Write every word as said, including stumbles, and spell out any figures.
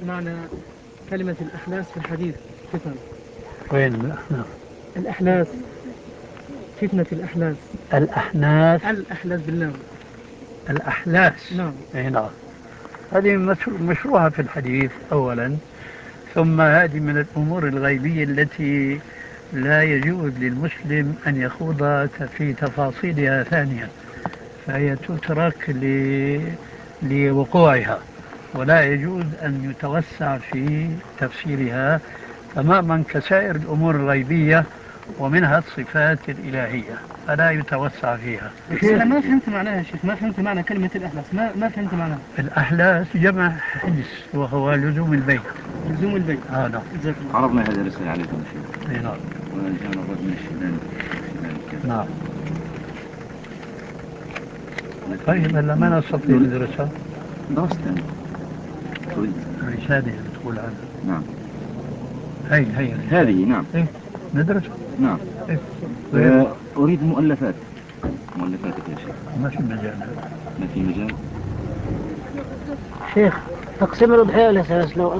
معنى كلمة الأحلاس في الحديث فتن؟ وين الأحناف؟ الأحلاس، فتنة الأحلاس. الأحناس. الأحلاس بالله. الأحلاس. نعم. أي نعم. هذه مشروعة في الحديث أولا، ثم هذه من الأمور الغيبية التي لا يجوز للمسلم أن يخوض في تفاصيلها ثانيا، فهي تترك لوقوعها، ولا يجوز أن يتوسع في تفسيرها تماما كسائر الأمور الغيبية ومنها الصفات الإلهية، فلا يتوسع فيها. أنا ما فهمت معناها يا شيخ، ما فهمت معنى كلمة الأحلاس، ما ما فهمت معناها. الأحلاس جمع حدس وهو لزوم البيت. لزوم البيت. آه نعم. عرضنا هذه الرسالة عليكم شيخ. اي نعم. وجاءنا الرد من الشيلاني. نعم. طيب هلا ما نستطيع ندرسها؟ درستها. رسالة بتقول عنها. نعم. هي هي هذه نعم. إيه؟ ندرسها. نعم. إيه؟ أريد مؤلفات. مؤلفاتك يا شيخ. ما في مجال. ما في مجال. شيخ تقسيم الأضحية الأساس لو